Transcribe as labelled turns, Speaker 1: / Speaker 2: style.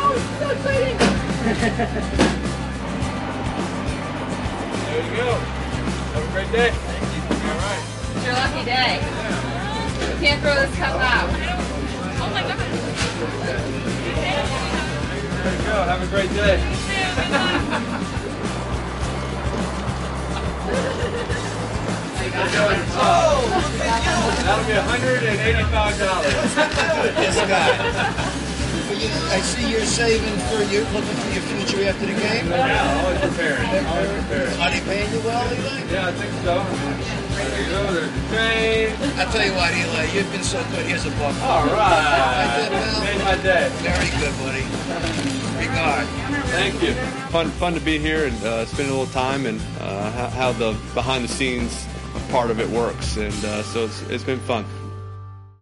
Speaker 1: so exciting!
Speaker 2: There you go. Have a great day. Thank you. All right.
Speaker 1: It's your lucky day. You can't throw this cup out.
Speaker 3: Oh my God.
Speaker 2: There you go. Have a great day. That'll be $185.
Speaker 4: This guy. I see you're saving for you, looking for your future after the game.
Speaker 2: Yeah, always prepared. Always prepared.
Speaker 4: Are they paying you well, Eli?
Speaker 2: Yeah, I think so. There you go. There's the train.
Speaker 4: I'll tell you what, Eli, you've been so good. Here's a buck.
Speaker 2: All right.
Speaker 4: Right there, pal.
Speaker 2: Made my day.
Speaker 4: Very good, buddy. Regard.
Speaker 2: Thank you. Fun to be here and spend a little time and how the behind the scenes part of it works, and so it's been fun.